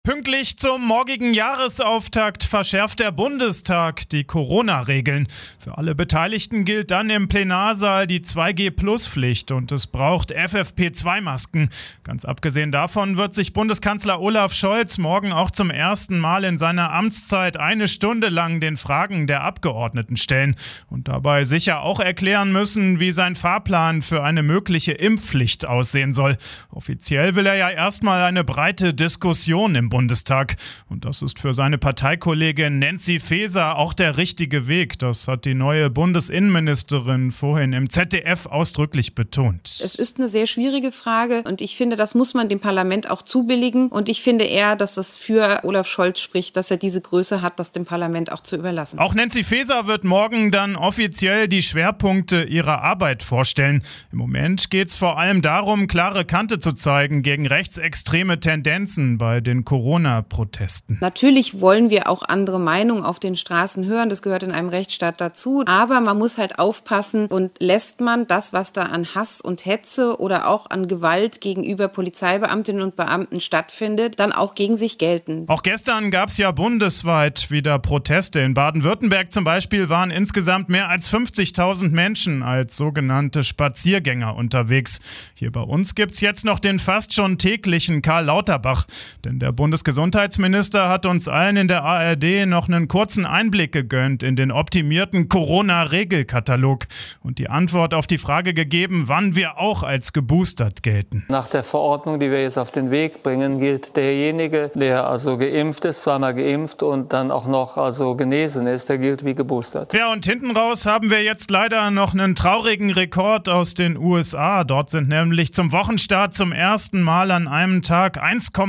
Pünktlich zum morgigen Jahresauftakt verschärft der Bundestag die Corona-Regeln. Für alle Beteiligten gilt dann im Plenarsaal die 2G-Plus-Pflicht und es braucht FFP2-Masken. Ganz abgesehen davon wird sich Bundeskanzler Olaf Scholz morgen auch zum ersten Mal in seiner Amtszeit 1 Stunde lang den Fragen der Abgeordneten stellen und dabei sicher auch erklären müssen, wie sein Fahrplan für eine mögliche Impfpflicht aussehen soll. Offiziell will er ja erstmal eine breite Diskussion im Bundestag. Und das ist für seine Parteikollegin Nancy Faeser auch der richtige Weg. Das hat die neue Bundesinnenministerin vorhin im ZDF ausdrücklich betont. Es ist eine sehr schwierige Frage und ich finde, das muss man dem Parlament auch zubilligen. Und ich finde eher, dass es für Olaf Scholz spricht, dass er diese Größe hat, das dem Parlament auch zu überlassen. Auch Nancy Faeser wird morgen dann offiziell die Schwerpunkte ihrer Arbeit vorstellen. Im Moment geht es vor allem darum, klare Kante zu zeigen gegen rechtsextreme Tendenzen bei den Corona-Protesten. Natürlich wollen wir auch andere Meinungen auf den Straßen hören, das gehört in einem Rechtsstaat dazu, aber man muss halt aufpassen und lässt man das, was da an Hass und Hetze oder auch an Gewalt gegenüber Polizeibeamtinnen und Beamten stattfindet, dann auch gegen sich gelten. Auch gestern gab es ja bundesweit wieder Proteste. In Baden-Württemberg zum Beispiel waren insgesamt mehr als 50.000 Menschen als sogenannte Spaziergänger unterwegs. Hier bei uns gibt es jetzt noch den fast schon täglichen Karl Lauterbach, denn der Bundesgesundheitsminister hat uns allen in der ARD noch einen kurzen Einblick gegönnt in den optimierten Corona-Regelkatalog und die Antwort auf die Frage gegeben, wann wir auch als geboostert gelten. Nach der Verordnung, die wir jetzt auf den Weg bringen, gilt derjenige, der also geimpft ist, zweimal geimpft und dann auch noch genesen ist, der gilt wie geboostert. Ja, und hinten raus haben wir jetzt leider noch einen traurigen Rekord aus den USA. Dort sind nämlich zum Wochenstart zum ersten Mal an einem Tag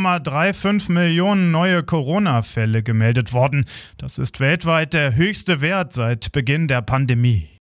1,35 Millionen neue Corona-Fälle gemeldet worden. Das ist weltweit der höchste Wert seit Beginn der Pandemie.